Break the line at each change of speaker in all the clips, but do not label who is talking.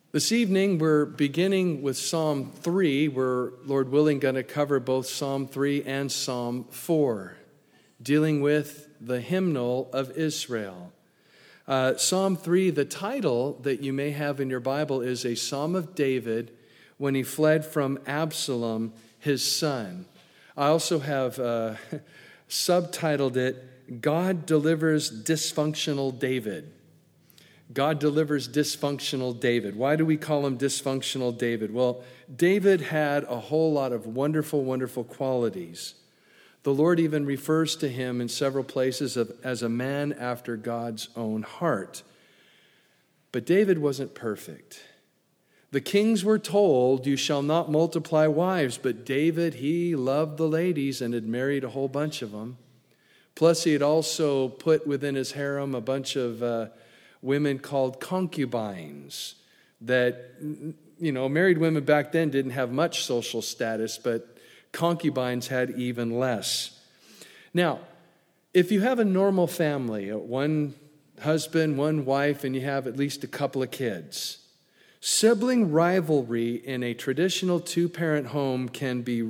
This evening, we're beginning with Psalm 3. We're, Lord willing, going to cover both Psalm 3 and Psalm 4, dealing with the hymnal of Israel. Psalm 3, the title that you may have in your Bible is a Psalm of David when he fled from Absalom, his son. I also have subtitled it, God Delivers Dysfunctional David. God delivers dysfunctional David. Why do we call him dysfunctional David? Well, David had a whole lot of wonderful, wonderful qualities. The Lord even refers to him in several places as a man after God's own heart. But David wasn't perfect. The kings were told, you shall not multiply wives, but David, he loved the ladies and had married a whole bunch of them. Plus, he had also put within his harem a bunch of women called concubines that, married women back then didn't have much social status, but concubines had even less. Now, if you have a normal family, one husband, one wife, and you have at least a couple of kids, sibling rivalry in a traditional two-parent home can be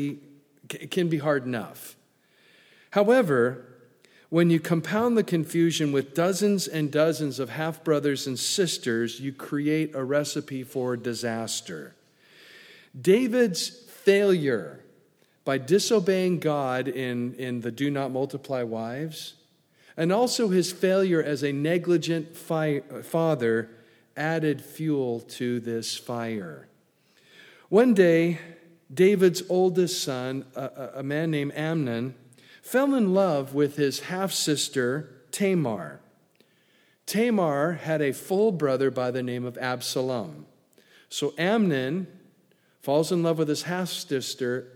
hard enough. However, when you compound the confusion with dozens and dozens of half-brothers and sisters, you create a recipe for disaster. David's failure by disobeying God in the do not multiply wives, and also his failure as a negligent father added fuel to this fire. One day, David's oldest son, a man named Amnon, fell in love with his half-sister, Tamar. Tamar had a full brother by the name of Absalom. So Amnon falls in love with his half-sister,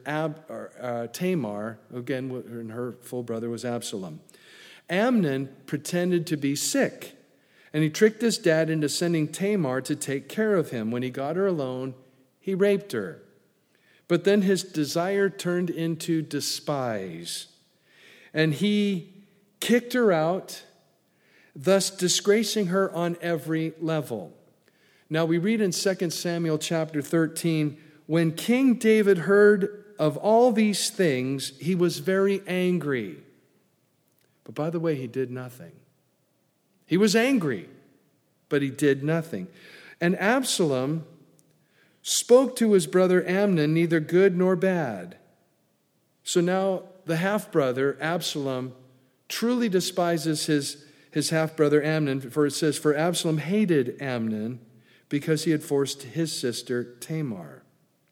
Tamar, again, and her full brother was Absalom. Amnon pretended to be sick, and he tricked his dad into sending Tamar to take care of him. When he got her alone, he raped her. But then his desire turned into despise, and he kicked her out, thus disgracing her on every level. Now we read in 2 Samuel chapter 13, when King David heard of all these things, he was very angry. But by the way, he did nothing. He was angry, but he did nothing. And Absalom spoke to his brother Amnon, neither good nor bad. So now the half-brother, Absalom, truly despises his half-brother Amnon, for it says, for Absalom hated Amnon because he had forced his sister Tamar.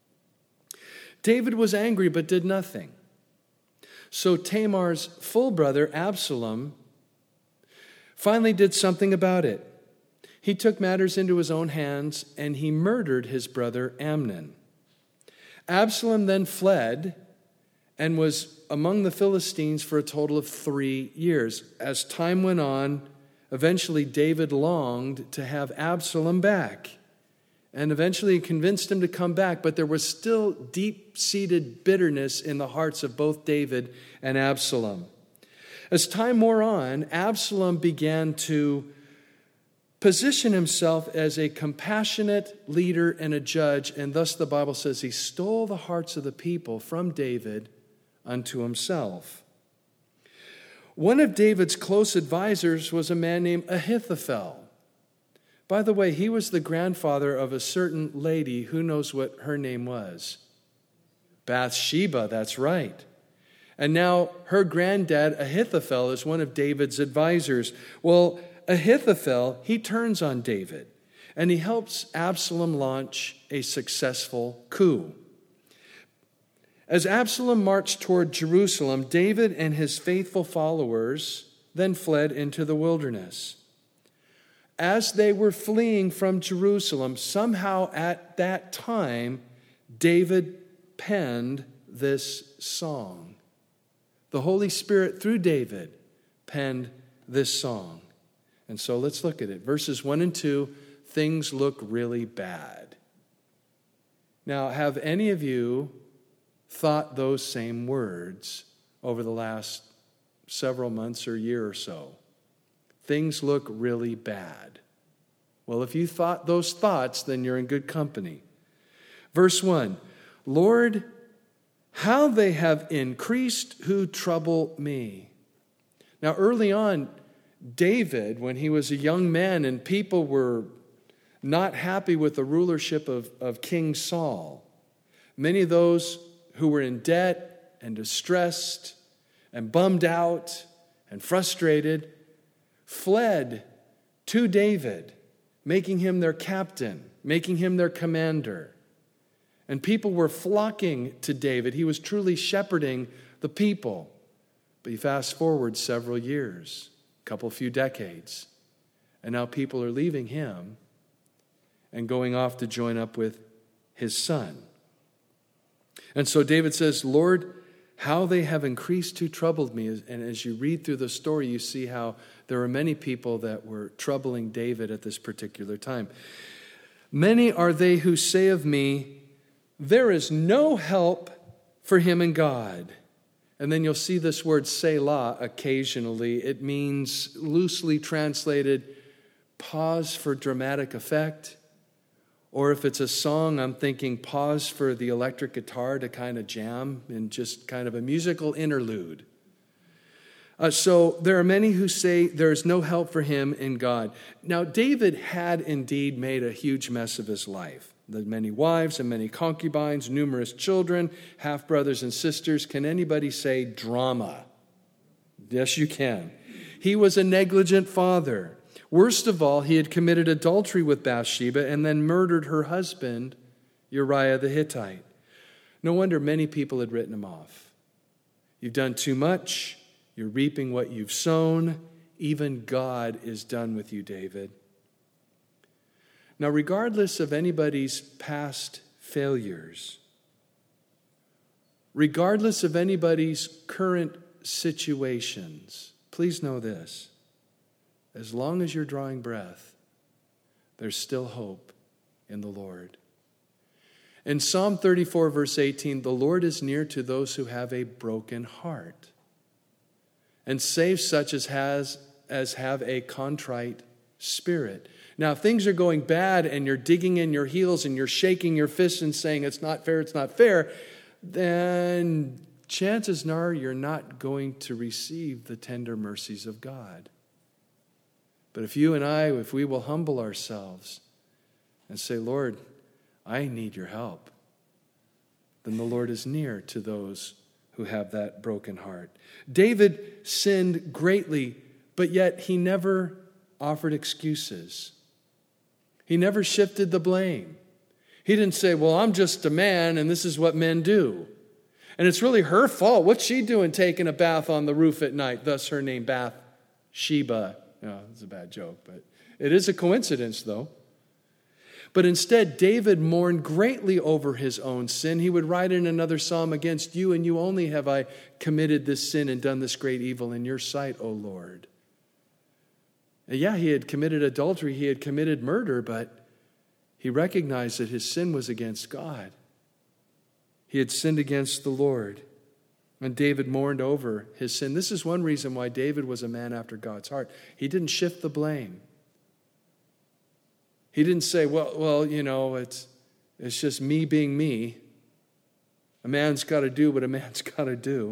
David was angry but did nothing. So Tamar's full brother, Absalom, finally did something about it. He took matters into his own hands and he murdered his brother Amnon. Absalom then fled and was among the Philistines for a total of 3 years. As time went on, eventually David longed to have Absalom back. And eventually he convinced him to come back, but there was still deep-seated bitterness in the hearts of both David and Absalom. As time wore on, Absalom began to position himself as a compassionate leader and a judge, and thus the Bible says he stole the hearts of the people from David unto himself. One of David's close advisors was a man named Ahithophel. By the way, he was the grandfather of a certain lady. Who knows what her name was? Bathsheba, that's right. And now her granddad, Ahithophel, is one of David's advisors. Well, Ahithophel, he turns on David, and he helps Absalom launch a successful coup. As Absalom marched toward Jerusalem, David and his faithful followers then fled into the wilderness. As they were fleeing from Jerusalem, somehow at that time, David penned this song. The Holy Spirit, through David, penned this song. And so let's look at it. Verses 1 and 2, things look really bad. Now, have any of you thought those same words over the last several months or year or so? Things look really bad. Well, if you thought those thoughts, then you're in good company. Verse 1, Lord, how they have increased who trouble me. Now, early on, David, when he was a young man and people were not happy with the rulership of King Saul, many of those who were in debt and distressed and bummed out and frustrated fled to David, making him their captain, making him their commander. And people were flocking to David. He was truly shepherding the people. But you fast forward several years, a few decades, and now people are leaving him and going off to join up with his son. And so David says, Lord, how they have increased who troubled me. And as you read through the story, you see how there were many people that were troubling David at this particular time. Many are they who say of me, there is no help for him in God. And then you'll see this word Selah occasionally. It means, loosely translated, pause for dramatic effect. Or if it's a song, I'm thinking pause for the electric guitar to kind of jam in just kind of a musical interlude. So there are many who say there's no help for him in God. Now, David had indeed made a huge mess of his life. The many wives and many concubines, numerous children, half-brothers and sisters. Can anybody say drama? Yes, you can. He was a negligent father. Worst of all, he had committed adultery with Bathsheba and then murdered her husband, Uriah the Hittite. No wonder many people had written him off. You've done too much. You're reaping what you've sown. Even God is done with you, David. Now, regardless of anybody's past failures, regardless of anybody's current situations, please know this. As long as you're drawing breath, there's still hope in the Lord. In Psalm 34, verse 18, the Lord is near to those who have a broken heart and saves such as have a contrite spirit. Now, if things are going bad and you're digging in your heels and you're shaking your fists and saying it's not fair, then chances are you're not going to receive the tender mercies of God. But if you and I, if we will humble ourselves and say, Lord, I need your help, then the Lord is near to those who have that broken heart. David sinned greatly, but yet he never offered excuses. He never shifted the blame. He didn't say, well, I'm just a man and this is what men do. And it's really her fault. What's she doing taking a bath on the roof at night? Thus her name, Bathsheba. No, it's a bad joke, but it is a coincidence, though. But instead, David mourned greatly over his own sin. He would write in another psalm, against you and you only have I committed this sin and done this great evil in your sight, O Lord. Yeah, he had committed adultery, he had committed murder, but he recognized that his sin was against God. He had sinned against the Lord. And David mourned over his sin. This is one reason why David was a man after God's heart. He didn't shift the blame. He didn't say, well, you know, it's just me being me. A man's got to do what a man's got to do.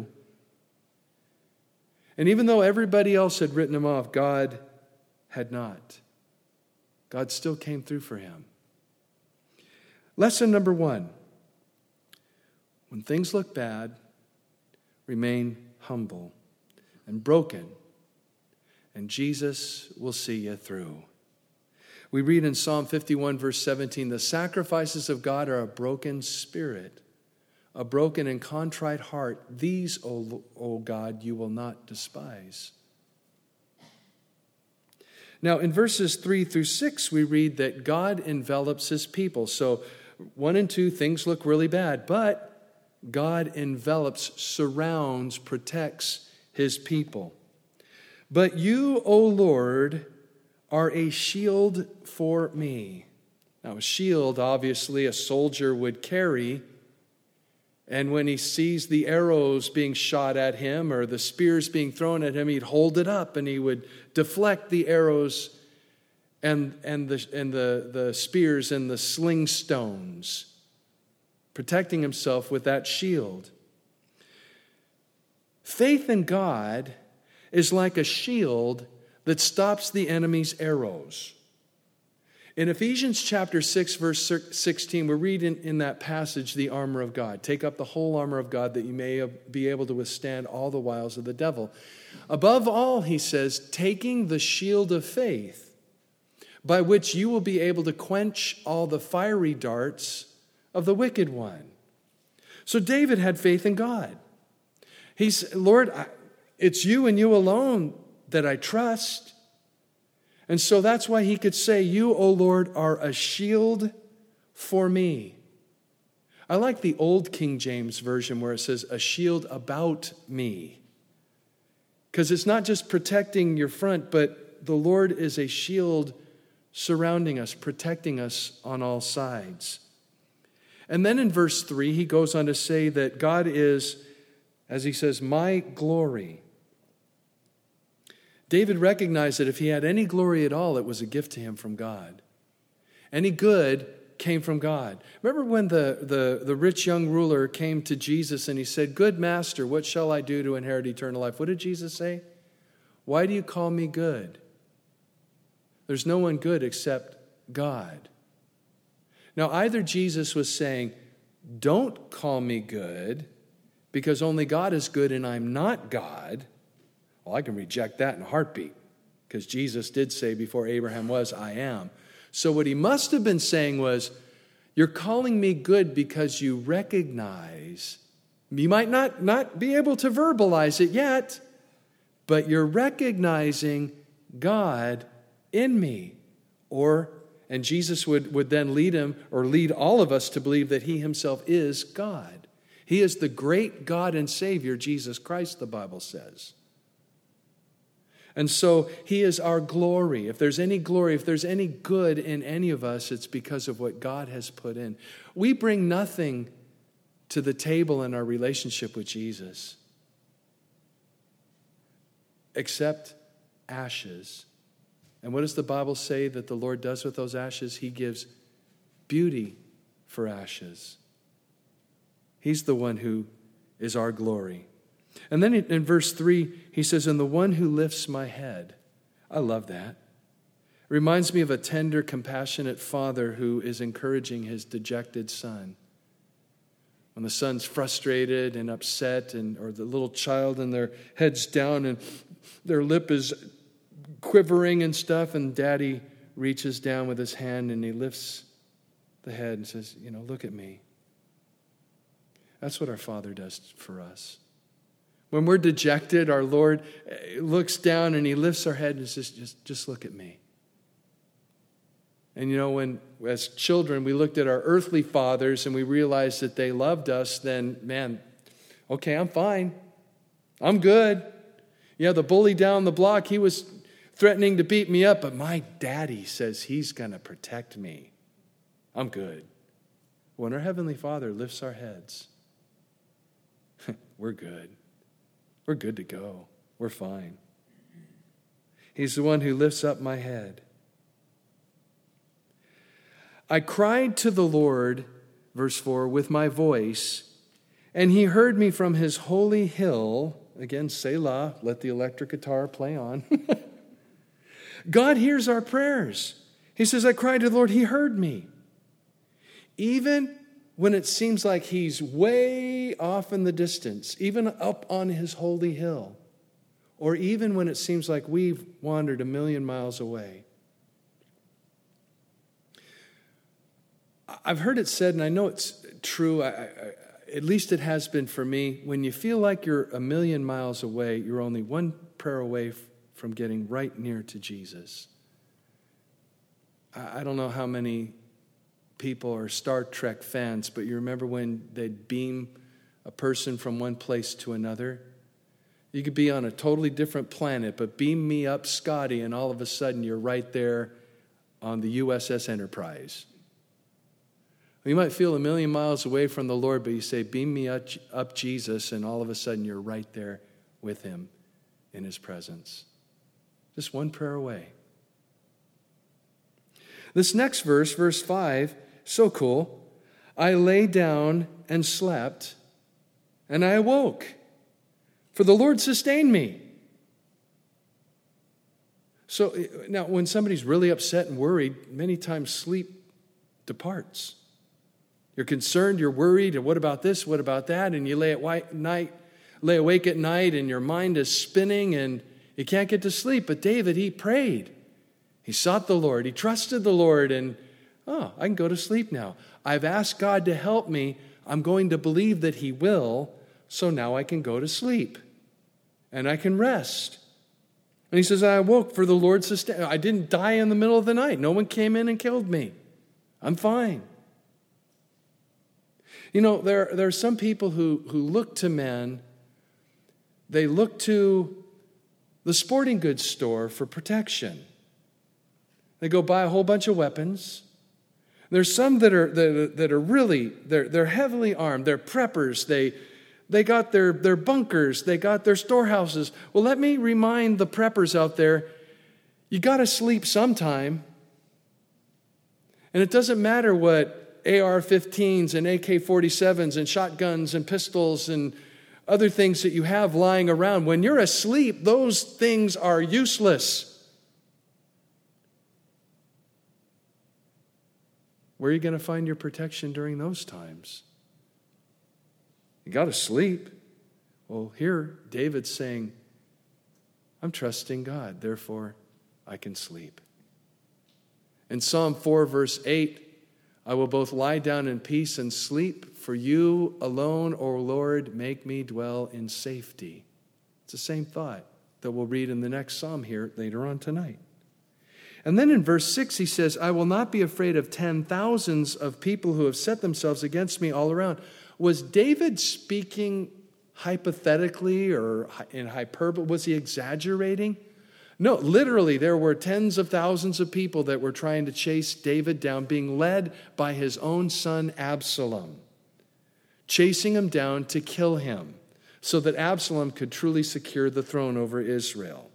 And even though everybody else had written him off, God had not. God still came through for him. Lesson number 1. When things look bad, remain humble and broken, and Jesus will see you through. We read in Psalm 51, verse 17, the sacrifices of God are a broken spirit, a broken and contrite heart. These, O God, you will not despise. Now, in verses 3 through 6, we read that God envelops his people. So 1 and 2, things look really bad, but God envelops, surrounds, protects his people. But you, O Lord, are a shield for me. Now, a shield, obviously, a soldier would carry. And when he sees the arrows being shot at him or the spears being thrown at him, he'd hold it up and he would deflect the arrows and the spears and the sling stones, protecting himself with that shield. Faith in God is like a shield that stops the enemy's arrows. In Ephesians chapter 6, verse 16, we're reading in that passage the armor of God. Take up the whole armor of God that you may be able to withstand all the wiles of the devil. Above all, he says, taking the shield of faith, by which you will be able to quench all the fiery darts of the wicked one. So David had faith in God. He's, Lord, it's you and you alone that I trust. And so that's why he could say, you, O Lord, are a shield for me. I like the old King James Version where it says, a shield about me. Because it's not just protecting your front, but the Lord is a shield surrounding us, protecting us on all sides. And then in verse 3, he goes on to say that God is, as he says, my glory. David recognized that if he had any glory at all, it was a gift to him from God. Any good came from God. Remember when the rich young ruler came to Jesus and he said, good master, what shall I do to inherit eternal life? What did Jesus say? Why do you call me good? There's no one good except God. Now, either Jesus was saying, don't call me good because only God is good and I'm not God. Well, I can reject that in a heartbeat because Jesus did say before Abraham was, I am. So what he must have been saying was, you're calling me good because you recognize, you might not be able to verbalize it yet, but you're recognizing God in me. And Jesus would then lead him or lead all of us to believe that he himself is God. He is the great God and Savior, Jesus Christ, the Bible says. And so he is our glory. If there's any glory, if there's any good in any of us, it's because of what God has put in. We bring nothing to the table in our relationship with Jesus except ashes. And what does the Bible say that the Lord does with those ashes? He gives beauty for ashes. He's the one who is our glory. And then in verse 3, he says, and the one who lifts my head. I love that. It reminds me of a tender, compassionate father who is encouraging his dejected son. When the son's frustrated and upset, or the little child and their head's down and their lip is quivering and stuff, and daddy reaches down with his hand and he lifts the head and says, look at me. That's what our Father does for us. When we're dejected, our Lord looks down and he lifts our head and says, just look at me. And when as children we looked at our earthly fathers and we realized that they loved us, then, man, okay, I'm fine. I'm good. Yeah, the bully down the block, he was threatening to beat me up, but my daddy says he's going to protect me. I'm good. When our Heavenly Father lifts our heads, we're good. We're good to go. We're fine. He's the one who lifts up my head. I cried to the Lord, verse 4, with my voice, and he heard me from his holy hill. Again, Selah, let the electric guitar play on. God hears our prayers. He says, I cried to the Lord, he heard me. Even when it seems like he's way off in the distance, even up on his holy hill, or even when it seems like we've wandered 1,000,000 miles away. I've heard it said, and I know it's true, at least it has been for me, when you feel like you're 1,000,000 miles away, you're only one prayer away from getting right near to Jesus. I don't know how many people are Star Trek fans, but you remember when they'd beam a person from one place to another? You could be on a totally different planet, but beam me up, Scotty, and all of a sudden you're right there on the USS Enterprise. You might feel 1,000,000 miles away from the Lord, but you say, beam me up, Jesus, and all of a sudden you're right there with him in his presence. Just one prayer away. This next verse, verse 5, so cool. I lay down and slept, and I awoke, for the Lord sustained me. So now, when somebody's really upset and worried, many times sleep departs. You're concerned, you're worried, and what about this, what about that? And you lay awake at night, and your mind is spinning, and you can't get to sleep. But David, he prayed. He sought the Lord. He trusted the Lord, and, I can go to sleep now. I've asked God to help me. I'm going to believe that he will, so now I can go to sleep, and I can rest. And he says, I awoke, for the Lord sustained. I didn't die in the middle of the night. No one came in and killed me. I'm fine. You know, there are some people who look to men. They look to the sporting goods store for protection. They go buy a whole bunch of weapons. There's some that are really, they're heavily armed. They're preppers. They got their bunkers. They got their storehouses. Well, let me remind the preppers out there, you got to sleep sometime. And it doesn't matter what AR-15s and AK-47s and shotguns and pistols and other things that you have lying around. When you're asleep, those things are useless. Where are you going to find your protection during those times? You got to sleep. Well, here David's saying, I'm trusting God, therefore I can sleep. In Psalm 4, verse 8, I will both lie down in peace and sleep, for you alone, O Lord, make me dwell in safety. It's the same thought that we'll read in the next psalm here later on tonight. And then in verse 6, he says, I will not be afraid of 10,000s of people who have set themselves against me all around. Was David speaking hypothetically or in hyperbole? Was he exaggerating? No, literally, there were tens of thousands of people that were trying to chase David down, being led by his own son Absalom, chasing him down to kill him so that Absalom could truly secure the throne over Israel.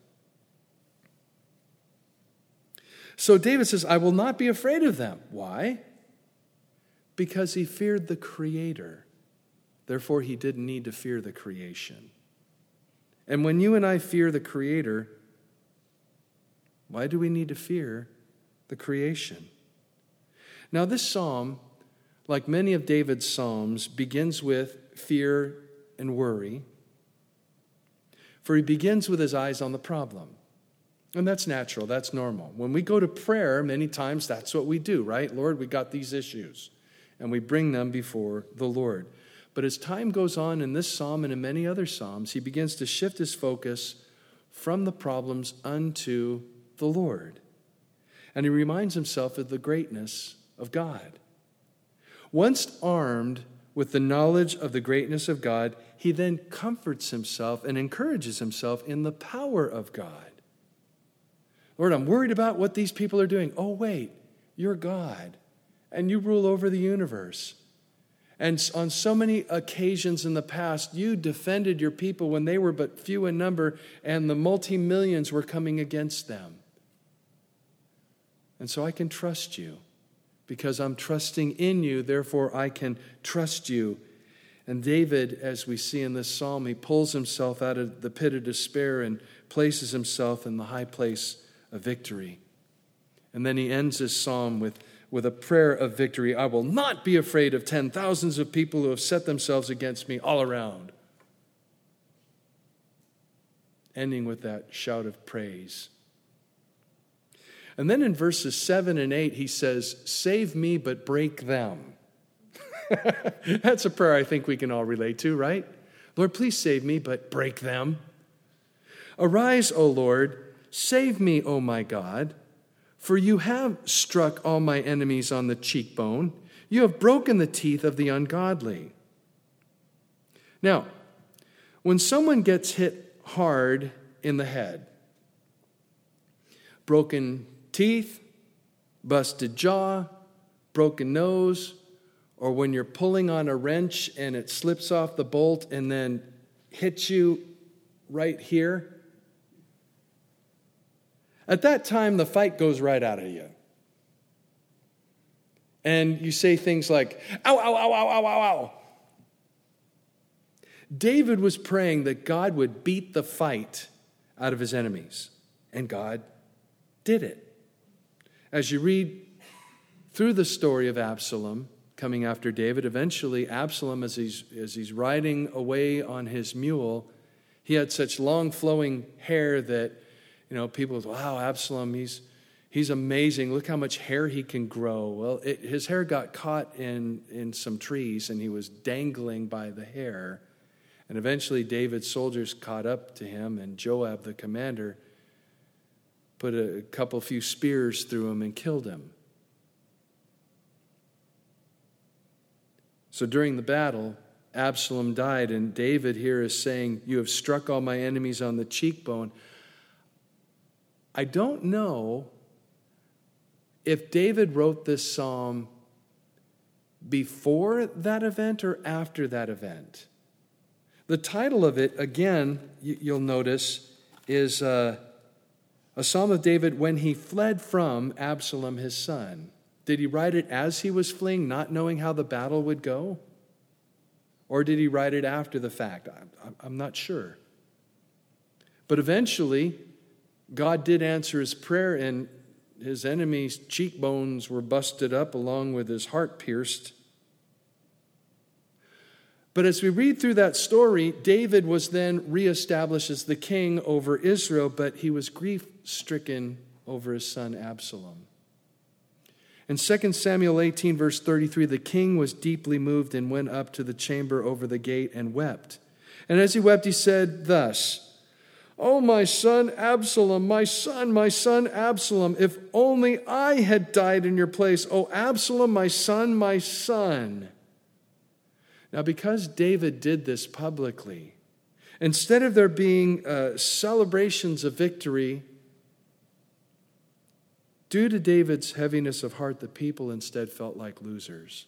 So David says, I will not be afraid of them. Why? Because he feared the Creator. Therefore, he didn't need to fear the creation. And when you and I fear the Creator, why do we need to fear the creation? Now, this psalm, like many of David's psalms, begins with fear and worry. For he begins with his eyes on the problem. And that's natural, that's normal. When we go to prayer, many times that's what we do, right? Lord, we got these issues. And we bring them before the Lord. But as time goes on in this psalm and in many other psalms, he begins to shift his focus from the problems unto the Lord. And he reminds himself of the greatness of God. Once armed with the knowledge of the greatness of God, he then comforts himself and encourages himself in the power of God. Lord, I'm worried about what these people are doing. Oh, wait, you're God, and you rule over the universe. And on so many occasions in the past, you defended your people when they were but few in number, and the multi-millions were coming against them. And so I can trust you, because I'm trusting in you, therefore I can trust you. And David, as we see in this psalm, he pulls himself out of the pit of despair and places himself in the high place of victory. And then he ends his psalm with a prayer of victory. I will not be afraid of 10,000s of people who have set themselves against me all around. Ending with that shout of praise. And then in verses 7 and 8, he says, save me, but break them. That's a prayer I think we can all relate to, right? Lord, please save me, but break them. Arise, O Lord, save me, O my God, for you have struck all my enemies on the cheekbone. You have broken the teeth of the ungodly. Now, when someone gets hit hard in the head, broken teeth, busted jaw, broken nose, or when you're pulling on a wrench and it slips off the bolt and then hits you right here, at that time, the fight goes right out of you. And you say things like, ow, ow, ow, ow, ow, ow, ow. David was praying that God would beat the fight out of his enemies. And God did it. As you read through the story of Absalom coming after David, eventually Absalom, as he's riding away on his mule, he had such long flowing hair that, people go, wow, Absalom, he's amazing. Look how much hair he can grow. Well, his hair got caught in some trees, and he was dangling by the hair. And eventually David's soldiers caught up to him, and Joab, the commander, put a few spears through him and killed him. So during the battle, Absalom died, and David here is saying, you have struck all my enemies on the cheekbone. I don't know if David wrote this psalm before that event or after that event. The title of it, again, you'll notice, is a psalm of David when he fled from Absalom, his son. Did he write it as he was fleeing, not knowing how the battle would go? Or did he write it after the fact? I'm not sure. But eventually, God did answer his prayer, and his enemy's cheekbones were busted up along with his heart pierced. But as we read through that story, David was then reestablished as the king over Israel, but he was grief-stricken over his son Absalom. In 2 Samuel 18, verse 33, the king was deeply moved and went up to the chamber over the gate and wept. And as he wept, he said thus, "Oh, my son Absalom, my son Absalom, if only I had died in your place. Oh, Absalom, my son, my son." Now, because David did this publicly, instead of there being celebrations of victory, due to David's heaviness of heart, the people instead felt like losers.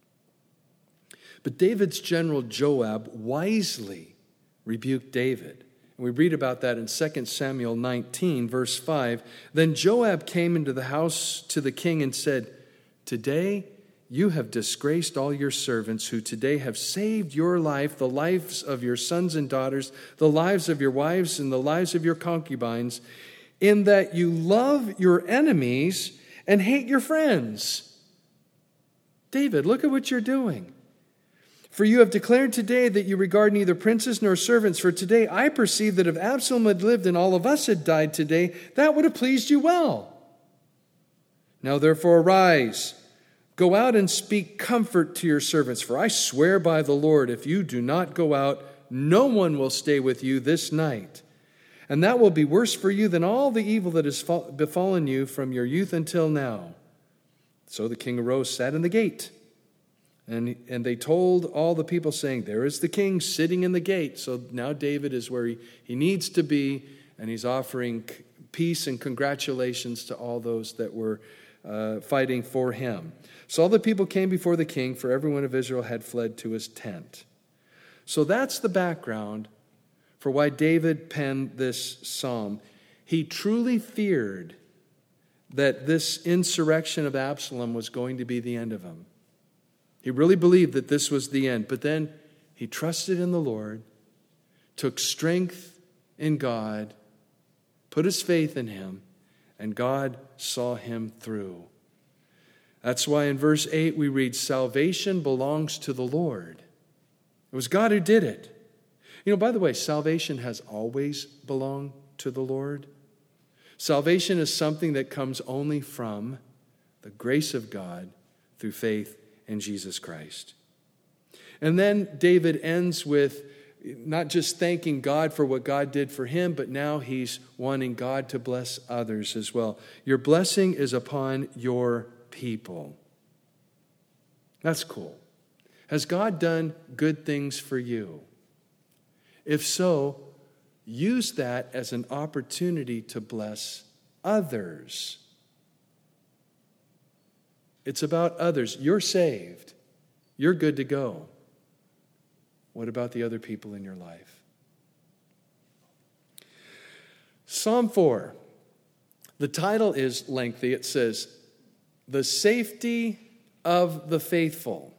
But David's general Joab wisely rebuked David. And we read about that in 2 Samuel 19, verse 5. Then Joab came into the house to the king and said, "Today you have disgraced all your servants who today have saved your life, the lives of your sons and daughters, the lives of your wives and the lives of your concubines, in that you love your enemies and hate your friends." David, look at what you're doing. "For you have declared today that you regard neither princes nor servants. For today I perceive that if Absalom had lived and all of us had died today, that would have pleased you well. Now therefore arise, go out and speak comfort to your servants. For I swear by the Lord, if you do not go out, no one will stay with you this night. And that will be worse for you than all the evil that has befallen you from your youth until now." So the king arose, sat in the gate. And they told all the people, saying, "There is the king sitting in the gate." So now David is where he needs to be, and he's offering peace and congratulations to all those that were fighting for him. So all the people came before the king, for everyone of Israel had fled to his tent. So that's the background for why David penned this psalm. He truly feared that this insurrection of Absalom was going to be the end of him. He really believed that this was the end. But then he trusted in the Lord, took strength in God, put his faith in him, and God saw him through. That's why in verse 8 we read, "Salvation belongs to the Lord." It was God who did it. By the way, salvation has always belonged to the Lord. Salvation is something that comes only from the grace of God through faith in Jesus Christ. And then David ends with not just thanking God for what God did for him, but now he's wanting God to bless others as well. "Your blessing is upon your people." That's cool. Has God done good things for you? If so, use that as an opportunity to bless others. It's about others. You're saved. You're good to go. What about the other people in your life? Psalm 4. The title is lengthy. It says, "The safety of the faithful.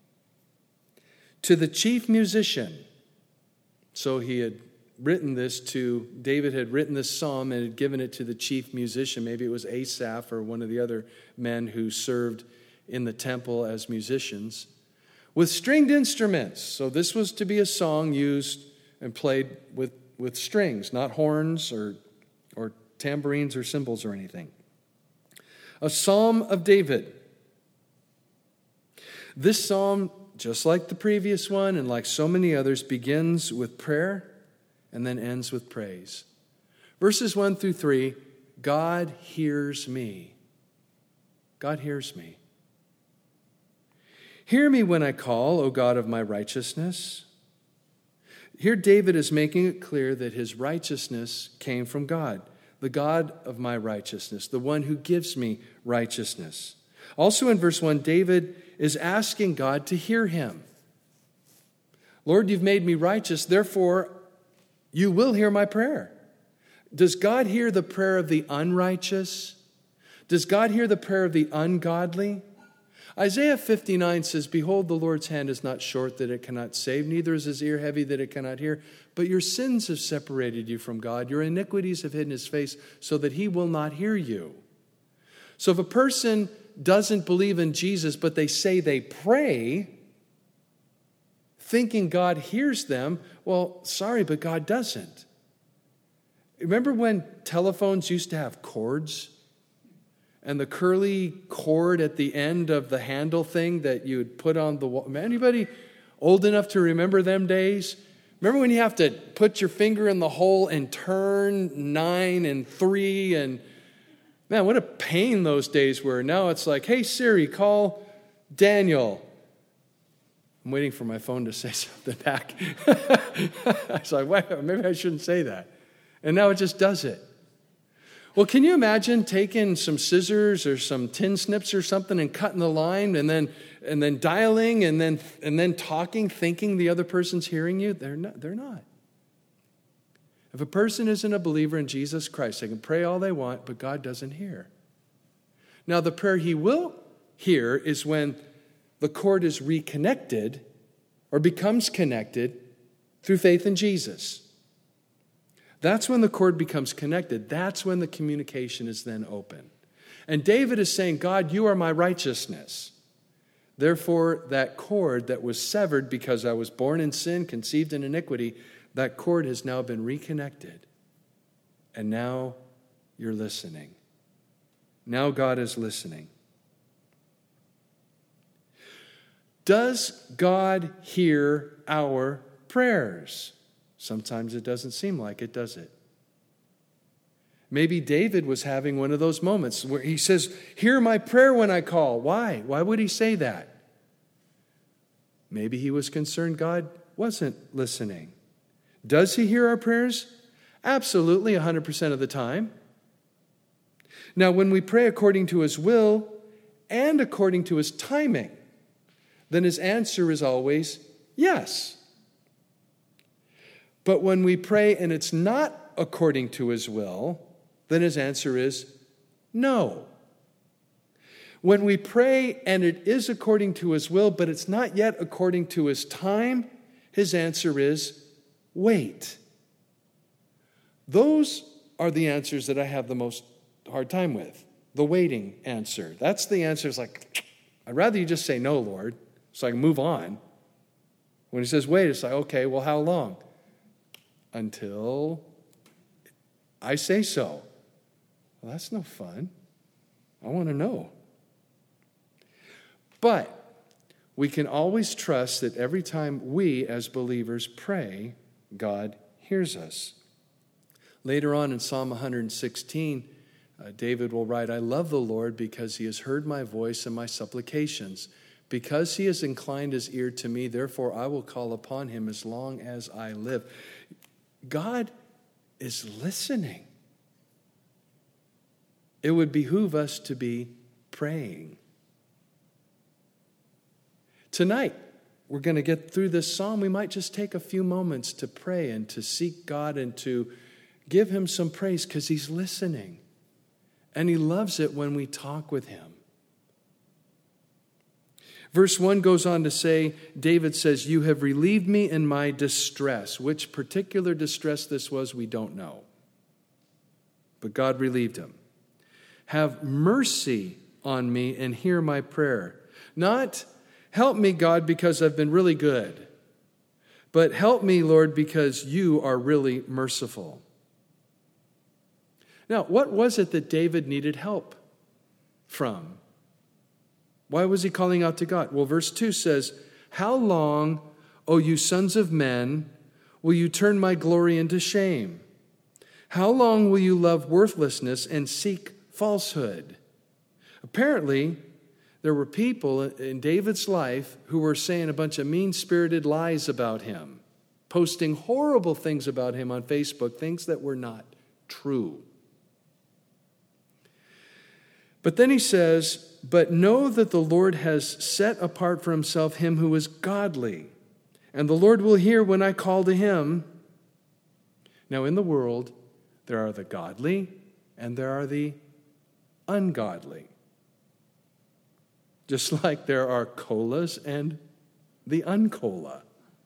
To the chief musician. So he had written this to, David had written this psalm and had given it to the chief musician. Maybe it was Asaph or one of the other men who served in the temple as musicians. With stringed instruments. So this was to be a song used and played with strings, not horns or tambourines or cymbals or anything. A psalm of David. This psalm, just like the previous one and like so many others, begins with prayer and then ends with praise. Verses 1 through 3, God hears me. God hears me. Hear me when I call, O God of my righteousness. Here David is making it clear that his righteousness came from God, the God of my righteousness, the one who gives me righteousness. Also in verse 1, David is asking God to hear him. Lord, you've made me righteous, therefore you will hear my prayer. Does God hear the prayer of the unrighteous? Does God hear the prayer of the ungodly? Isaiah 59 says, behold, the Lord's hand is not short that it cannot save, neither is his ear heavy that it cannot hear. But your sins have separated you from God. Your iniquities have hidden his face so that he will not hear you. So if a person doesn't believe in Jesus, but they say they pray, thinking God hears them, well, sorry, but God doesn't. Remember when telephones used to have cords? And the curly cord at the end of the handle thing that you would put on the wall. Anybody old enough to remember them days? Remember when you have to put your finger in the hole and turn 9 and 3? And man, what a pain those days were. Now it's like, hey, Siri, call Daniel. I'm waiting for my phone to say something back. I was like, wait, maybe I shouldn't say that. And now it just does it. Well, can you imagine taking some scissors or some tin snips or something and cutting the line and then dialing and then talking, thinking the other person's hearing you? They're not. If a person isn't a believer in Jesus Christ, they can pray all they want, but God doesn't hear. Now, the prayer he will hear is when the cord is reconnected or becomes connected through faith in Jesus. That's when the cord becomes connected. That's when the communication is then open. And David is saying, God, you are my righteousness. Therefore, that cord that was severed because I was born in sin, conceived in iniquity, that cord has now been reconnected. And now you're listening. Now God is listening. Does God hear our prayers? Sometimes it doesn't seem like it, does it? Maybe David was having one of those moments where he says, hear my prayer when I call. Why? Why would he say that? Maybe he was concerned God wasn't listening. Does he hear our prayers? Absolutely, 100% of the time. Now, when we pray according to his will and according to his timing, then his answer is always yes. But when we pray and it's not according to his will, then his answer is no. When we pray and it is according to his will, but it's not yet according to his time, his answer is wait. Those are the answers that I have the most hard time with. The waiting answer. That's the answer. It's like, I'd rather you just say no, Lord, so I can move on. When he says wait, it's like, okay, well, how long? Until I say so. Well, that's no fun. I want to know. But we can always trust that every time we as believers pray, God hears us. Later on in Psalm 116, David will write, I love the Lord because he has heard my voice and my supplications. Because he has inclined his ear to me, therefore I will call upon him as long as I live. God is listening. It would behoove us to be praying. Tonight, we're going to get through this psalm. We might just take a few moments to pray and to seek God and to give him some praise because he's listening. And he loves it when we talk with him. Verse 1 goes on to say, David says, "You have relieved me in my distress." Which particular distress this was, we don't know. But God relieved him. "Have mercy on me and hear my prayer." Not, "Help me, God, because I've been really good." But, "Help me, Lord, because you are really merciful." Now, what was it that David needed help from? Why was he calling out to God? Well, verse 2 says, "How long, O you sons of men, will you turn my glory into shame? How long will you love worthlessness and seek falsehood?" Apparently, there were people in David's life who were saying a bunch of mean-spirited lies about him, posting horrible things about him on Facebook, things that were not true. But then he says, "But know that the Lord has set apart for himself him who is godly, and the Lord will hear when I call to him." Now in the world, there are the godly and there are the ungodly. Just like there are colas and the uncola.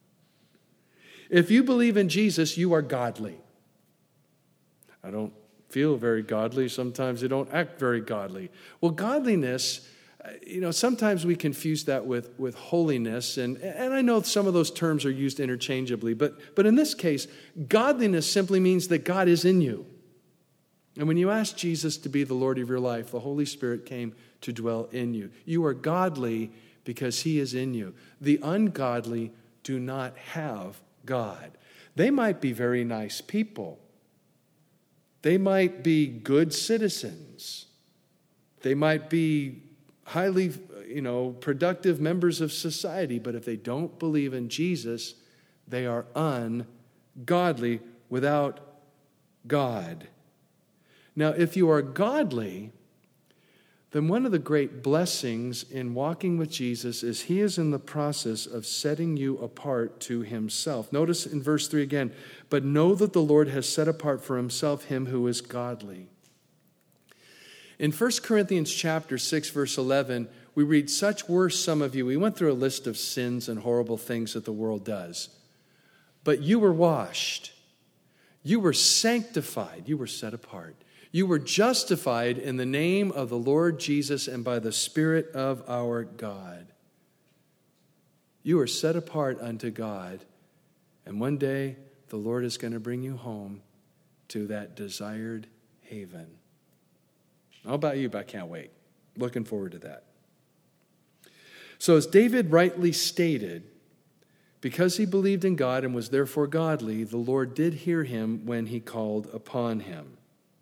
If you believe in Jesus, you are godly. I don't feel very godly. Sometimes they don't act very godly. Well, godliness, sometimes we confuse that with holiness. And I know some of those terms are used interchangeably. But in this case, godliness simply means that God is in you. And when you ask Jesus to be the Lord of your life, the Holy Spirit came to dwell in you. You are godly because he is in you. The ungodly do not have God. They might be very nice people. They might be good citizens. They might be highly, productive members of society. But if they don't believe in Jesus, they are ungodly without God. Now, if you are godly, then one of the great blessings in walking with Jesus is he is in the process of setting you apart to himself. Notice in verse 3 again, "But know that the Lord has set apart for himself him who is godly." In 1 Corinthians chapter 6, verse 11, we read, "Such were some of you." We went through a list of sins and horrible things that the world does. "But you were washed. You were sanctified. You were set apart. You were justified in the name of the Lord Jesus and by the Spirit of our God." You are set apart unto God, and one day the Lord is going to bring you home to that desired haven. How about you? But I can't wait. Looking forward to that. So as David rightly stated, because he believed in God and was therefore godly, the Lord did hear him when he called upon him.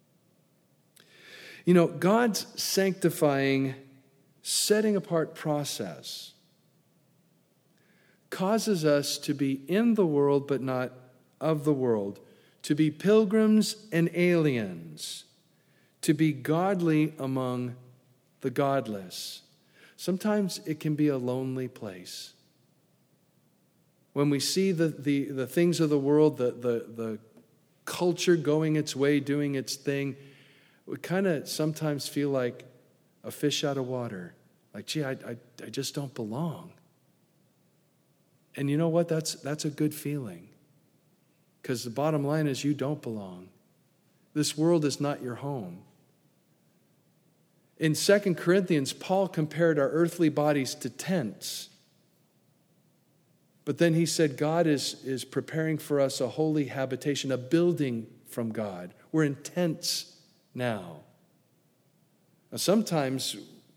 God's sanctifying, setting apart process causes us to be in the world but not of the world, to be pilgrims and aliens, to be godly among the godless. Sometimes it can be a lonely place. When we see the things of the world, the culture going its way, doing its thing, we kind of sometimes feel like a fish out of water. Like, gee, I just don't belong. And you know what? That's a good feeling. Because the bottom line is you don't belong. This world is not your home. In 2 Corinthians, Paul compared our earthly bodies to tents. But then he said God is preparing for us a holy habitation, a building from God. We're in tents now. Sometimes,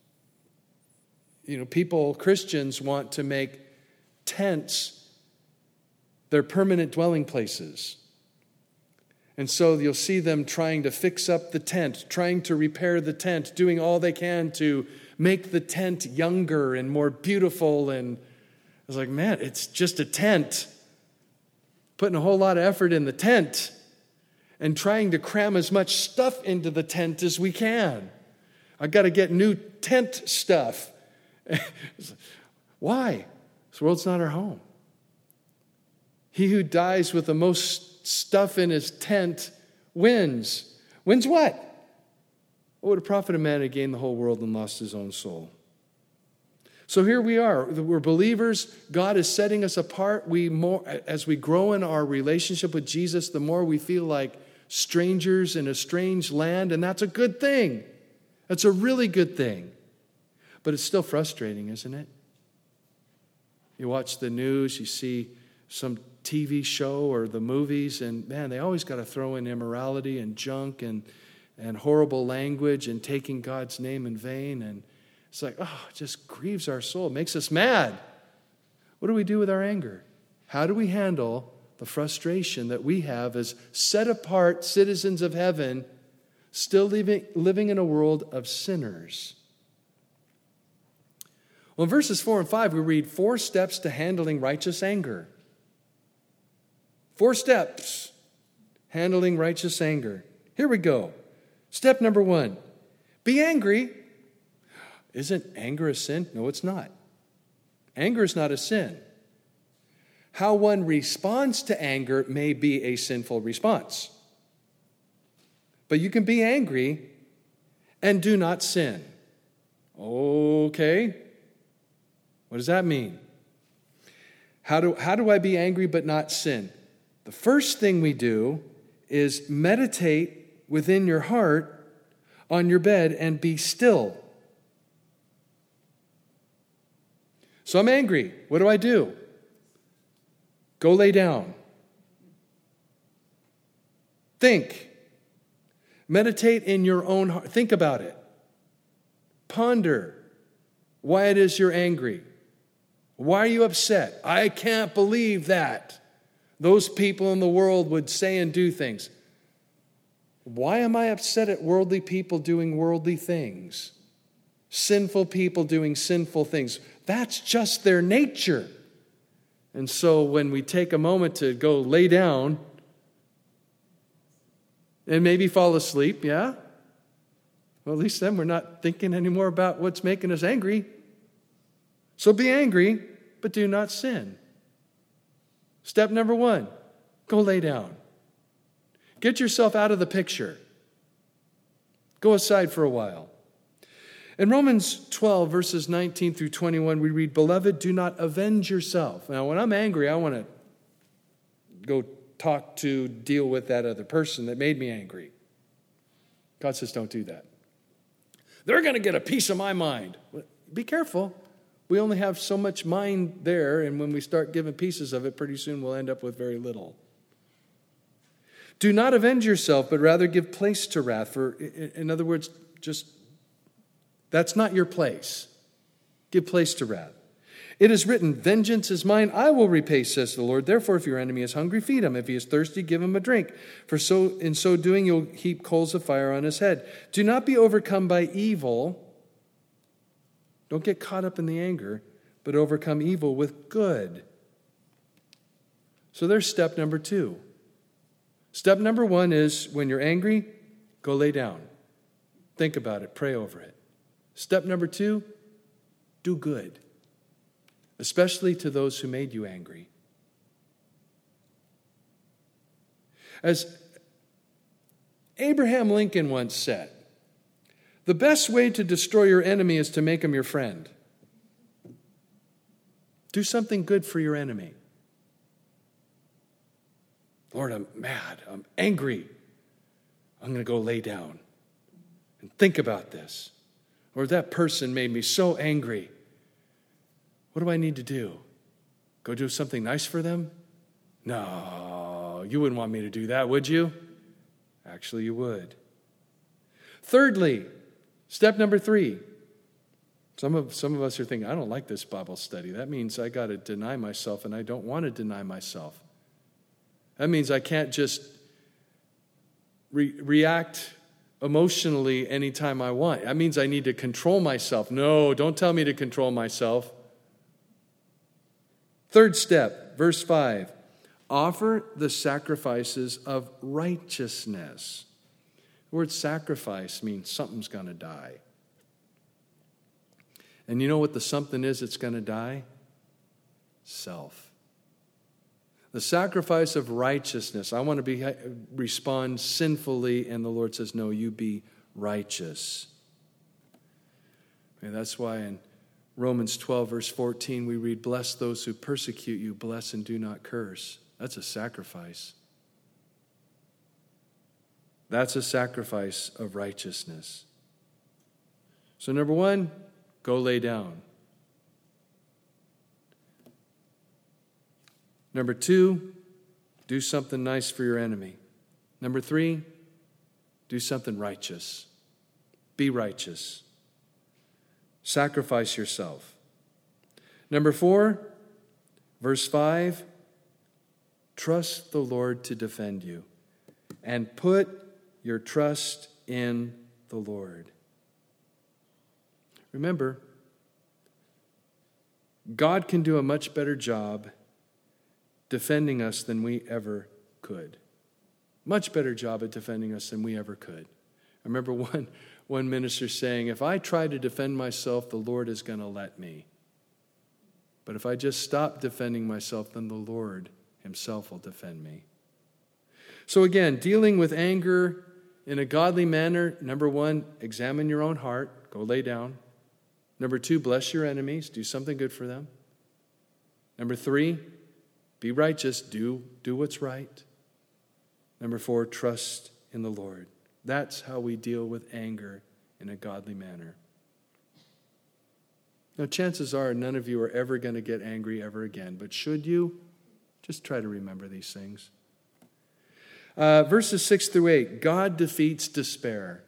Christians want to make tents their permanent dwelling places. And so you'll see them trying to fix up the tent, trying to repair the tent, doing all they can to make the tent younger and more beautiful. And I was like, man, it's just a tent. Putting a whole lot of effort in the tent and trying to cram as much stuff into the tent as we can. I got to get new tent stuff. Why? This world's not our home. He who dies with the most stuff in his tent wins. Wins what? What would it profit a man to gain the whole world and lost his own soul? So here we are. We're believers. God is setting us apart. As we grow in our relationship with Jesus, the more we feel like strangers in a strange land, and that's a good thing. That's a really good thing. But it's still frustrating, isn't it? You watch the news, you see some TV show or the movies, and man, they always got to throw in immorality and junk and horrible language and taking God's name in vain. And it's like, oh, it just grieves our soul. It makes us mad. What do we do with our anger? How do we handle the frustration that we have as set-apart citizens of heaven, still living in a world of sinners? Well, in verses 4 and 5, we read 4 steps to handling righteous anger. 4 steps handling righteous anger. Here we go. Step number 1, be angry. Isn't anger a sin? No, it's not. Anger is not a sin. How one responds to anger may be a sinful response. But you can be angry and do not sin. Okay. What does that mean? How do I be angry but not sin? The first thing we do is meditate within your heart on your bed and be still. So I'm angry. What do? Go lay down. Think. Meditate in your own heart. Think about it. Ponder why it is you're angry. Why are you upset? I can't believe that those people in the world would say and do things. Why am I upset at worldly people doing worldly things? Sinful people doing sinful things. That's just their nature. And so when we take a moment to go lay down and maybe fall asleep, yeah? Well, at least then we're not thinking anymore about what's making us angry. So be angry, but do not sin. Step number 1, go lay down. Get yourself out of the picture. Go aside for a while. In Romans 12, verses 19 through 21, we read, Beloved, do not avenge yourself. Now, when I'm angry, I want to go deal with that other person that made me angry. God says, don't do that. They're going to get a piece of my mind. Be careful. We only have so much mind there, and when we start giving pieces of it, pretty soon we'll end up with very little. Do not avenge yourself, but rather give place to wrath. For, in other words, that's not your place. Give place to wrath. It is written, Vengeance is mine, I will repay, says the Lord. Therefore, if your enemy is hungry, feed him. If he is thirsty, give him a drink. For in so doing, you'll heap coals of fire on his head. Do not be overcome by evil. Don't get caught up in the anger, but overcome evil with good. So there's step number 2. Step number 1 is when you're angry, go lay down. Think about it. Pray over it. Step number 2, do good, especially to those who made you angry. As Abraham Lincoln once said, the best way to destroy your enemy is to make him your friend. Do something good for your enemy. Lord, I'm mad. I'm angry. I'm going to go lay down and think about this. Or that person made me so angry. What do I need to do? Go do something nice for them? No, you wouldn't want me to do that, would you? Actually, you would. Thirdly, step number 3. Some of us are thinking, I don't like this Bible study. That means I got to deny myself, and I don't want to deny myself. That means I can't just react emotionally anytime I want. That means I need to control myself. No, don't tell me to control myself. Third step, verse 5. Offer the sacrifices of righteousness. The word sacrifice means something's going to die. And you know what the something is that's going to die? Self. The sacrifice of righteousness. I want to respond sinfully, and the Lord says, no, you be righteous. And that's why in Romans 12, verse 14, we read, "Bless those who persecute you, bless and do not curse." That's a sacrifice. That's a sacrifice of righteousness. So number one, go lay down. Number two, do something nice for your enemy. Number three, do something righteous. Be righteous. Sacrifice yourself. Number four, verse 5, trust the Lord to defend you, and put your trust in the Lord. Remember, God can do a much better job defending us than we ever could. Much better job at defending us than we ever could. I remember one minister saying, if I try to defend myself, the Lord is going to let me. But if I just stop defending myself, then the Lord himself will defend me. So again, dealing with anger in a godly manner, number one, examine your own heart. Go lay down. Number two, bless your enemies. Do something good for them. Number three, be righteous. Do what's right. Number four, trust in the Lord. That's how we deal with anger in a godly manner. Now, chances are none of you are ever going to get angry ever again. But should you, just try to remember these things. Verses 6 through 8, God defeats despair.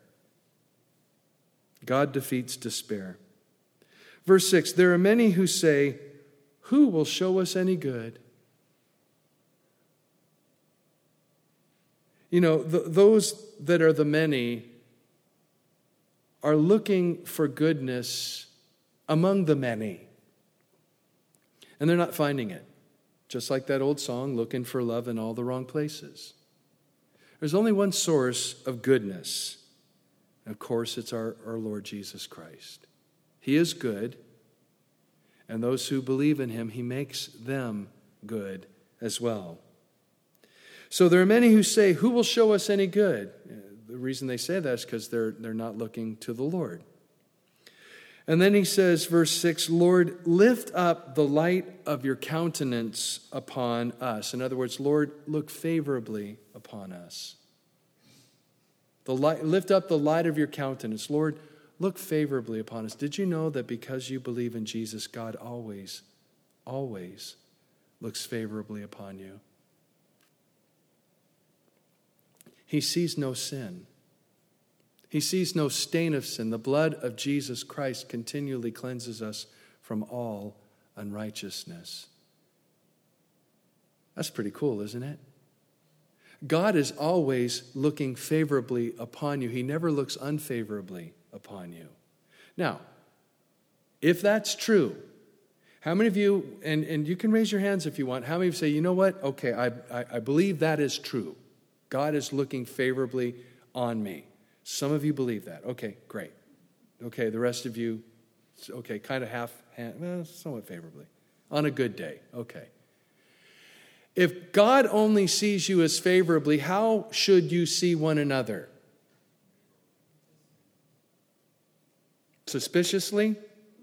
God defeats despair. Verse 6, there are many who say, who will show us any good? You know, those that are the many are looking for goodness among the many. And they're not finding it. Just like that old song, looking for love in all the wrong places. There's only one source of goodness. Of course, it's our Lord Jesus Christ. He is good, and those who believe in him, he makes them good as well. So there are many who say, who will show us any good? The reason they say that is because they're not looking to the Lord. And then he says, verse 6, Lord, lift up the light of your countenance upon us. In other words, Lord, look favorably upon us. Lift up the light of your countenance. Lord, look favorably upon us. Did you know that because you believe in Jesus, God always, always looks favorably upon you? He sees no sin. He sees no stain of sin. The blood of Jesus Christ continually cleanses us from all unrighteousness. That's pretty cool, isn't it? God is always looking favorably upon you. He never looks unfavorably upon you. Now, if that's true, how many of you, and you can raise your hands if you want, how many of you say, you know what? Okay, I believe that is true. God is looking favorably on me. Some of you believe that. Okay, great. Okay, the rest of you, okay, kind of somewhat favorably. On a good day, okay. If God only sees you as favorably, how should you see one another? Suspiciously?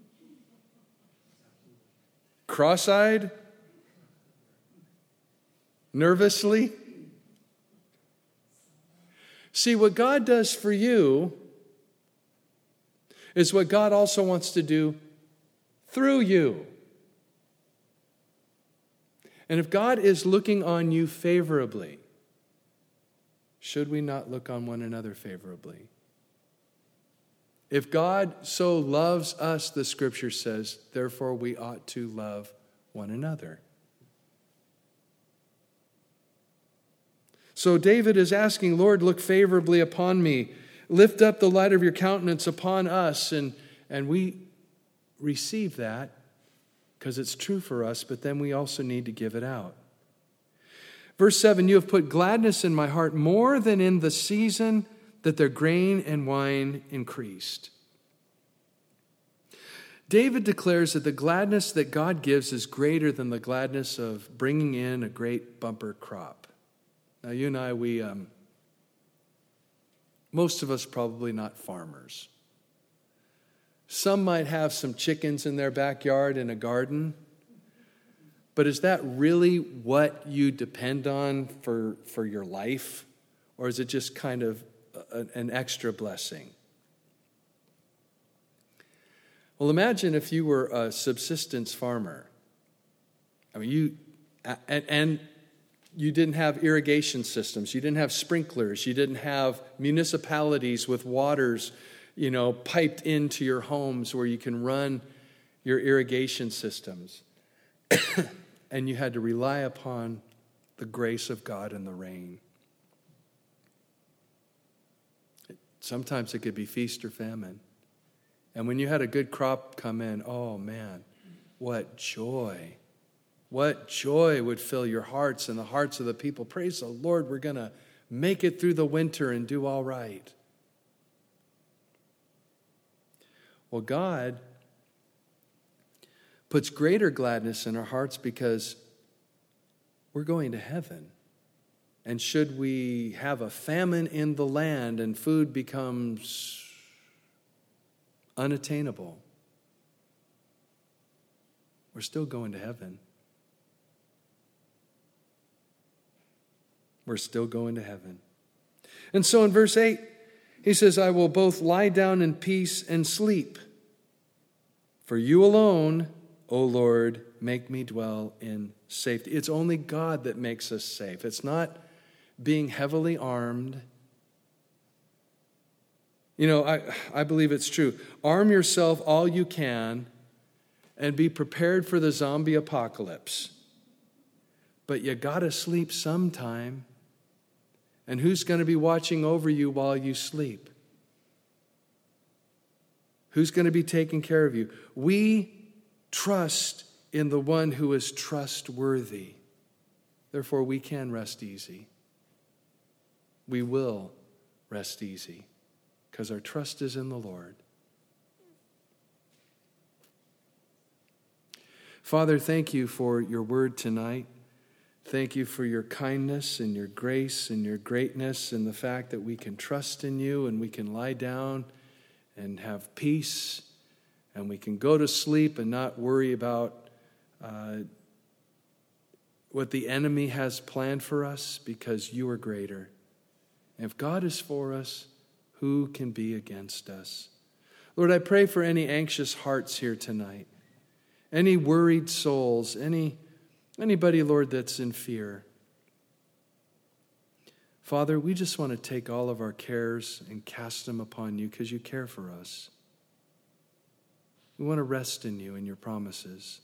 Cross-eyed? Nervously? See, what God does for you is what God also wants to do through you. And if God is looking on you favorably, should we not look on one another favorably? If God so loves us, the Scripture says, therefore we ought to love one another. So David is asking, Lord, look favorably upon me. Lift up the light of your countenance upon us. And we receive that because it's true for us, but then we also need to give it out. Verse 7, you have put gladness in my heart more than in the season that their grain and wine increased. David declares that the gladness that God gives is greater than the gladness of bringing in a great bumper crop. Now, you and I, most of us probably not farmers. Some might have some chickens in their backyard in a garden. But is that really what you depend on for your life? Or is it just kind of an extra blessing? Well, imagine if you were a subsistence farmer. I mean, you didn't have irrigation systems. You didn't have sprinklers. You didn't have municipalities with waters, piped into your homes where you can run your irrigation systems. And you had to rely upon the grace of God and the rain. Sometimes it could be feast or famine. And when you had a good crop come in, oh man, what joy. What joy would fill your hearts and the hearts of the people. Praise the Lord, we're going to make it through the winter and do all right. Well, God puts greater gladness in our hearts because we're going to heaven. And should we have a famine in the land and food becomes unattainable, we're still going to heaven. We're still going to heaven. And so in verse 8, he says, I will both lie down in peace and sleep. For you alone, O Lord, make me dwell in safety. It's only God that makes us safe. It's not being heavily armed. I believe it's true. Arm yourself all you can and be prepared for the zombie apocalypse. But you got to sleep sometime. And who's going to be watching over you while you sleep? Who's going to be taking care of you? We trust in the one who is trustworthy. Therefore, we can rest easy. We will rest easy because our trust is in the Lord. Father, thank you for your word tonight. Thank you for your kindness and your grace and your greatness and the fact that we can trust in you and we can lie down and have peace and we can go to sleep and not worry about what the enemy has planned for us because you are greater. And if God is for us, who can be against us? Lord, I pray for any anxious hearts here tonight, any worried souls, anybody, Lord, that's in fear. Father, we just want to take all of our cares and cast them upon you because you care for us. We want to rest in you and your promises.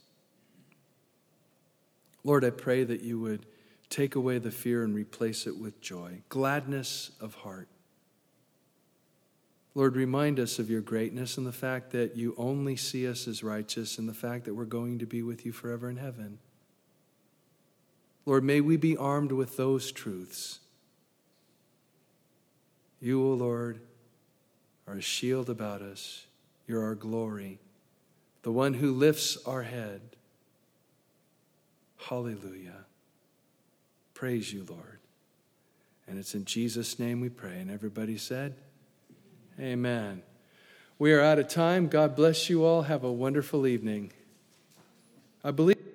Lord, I pray that you would take away the fear and replace it with joy, gladness of heart. Lord, remind us of your greatness and the fact that you only see us as righteous and the fact that we're going to be with you forever in heaven. Lord, may we be armed with those truths. You, O Lord, are a shield about us. You're our glory, the one who lifts our head. Hallelujah. Praise you, Lord. And it's in Jesus' name we pray. And everybody said, amen. We are out of time. God bless you all. Have a wonderful evening. I believe